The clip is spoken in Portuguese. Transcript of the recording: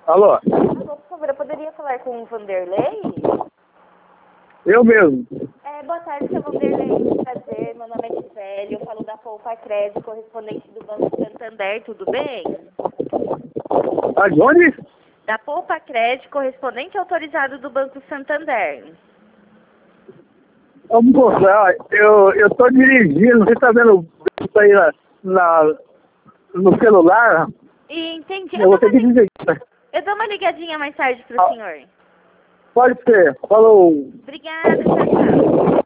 Alô? Alô, por favor, eu poderia falar com o Vanderlei? Eu mesmo. Boa tarde, seu Vanderlei. Prazer, meu nome é Gisele, eu falo da Poupa Crédito, correspondente do Banco Santander, tudo bem? Ah, de onde? Da Poupa Crédito, correspondente autorizado do Banco Santander. Ô, moça, eu tô dirigindo, você tá vendo isso aí no celular? E entendi. Eu vou ter que dizer. Eu dou uma ligadinha mais tarde pro senhor. Pode ser. Falou. Obrigada, tchau, tchau.